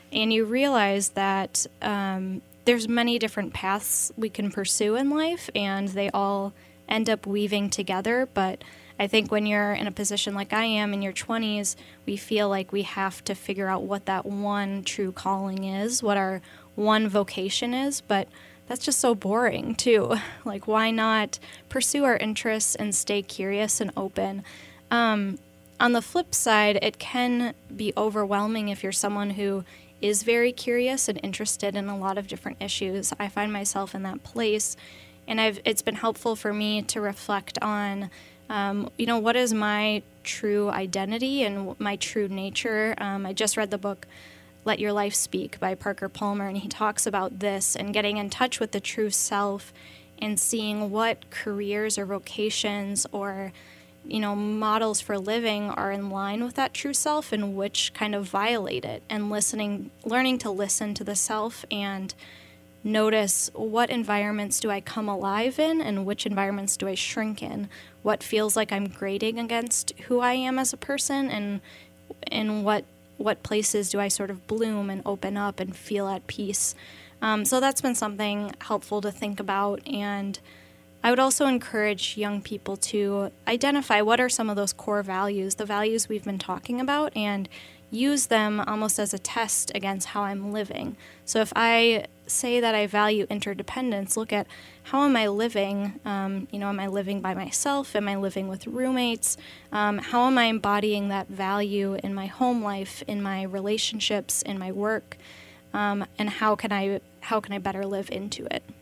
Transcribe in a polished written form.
And you realize that there's many different paths we can pursue in life, and they all end up weaving together. But I think when you're in a position like I am in your 20s, we feel like we have to figure out what that one true calling is, what our one vocation is. But that's just so boring, too. Like, why not pursue our interests and stay curious and open? On the flip side, it can be overwhelming if you're someone who is very curious and interested in a lot of different issues. I find myself in that place, and it's been helpful for me to reflect on, what is my true identity and my true nature. I just read the book Let Your Life Speak by Parker Palmer, and he talks about this and getting in touch with the true self and seeing what careers or vocations or models for living are in line with that true self and which kind of violate it, and learning to listen to the self and notice what environments do I come alive in and which environments do I shrink in, what feels like I'm grading against who I am as a person, and what places do I sort of bloom and open up and feel at peace. So that's been something helpful to think about, and I would also encourage young people to identify what are some of those core values, the values we've been talking about, and use them almost as a test against how I'm living. So if I say that I value interdependence, look at how am I living? Am I living by myself? Am I living with roommates? How am I embodying that value in my home life, in my relationships, in my work? And how can I better live into it?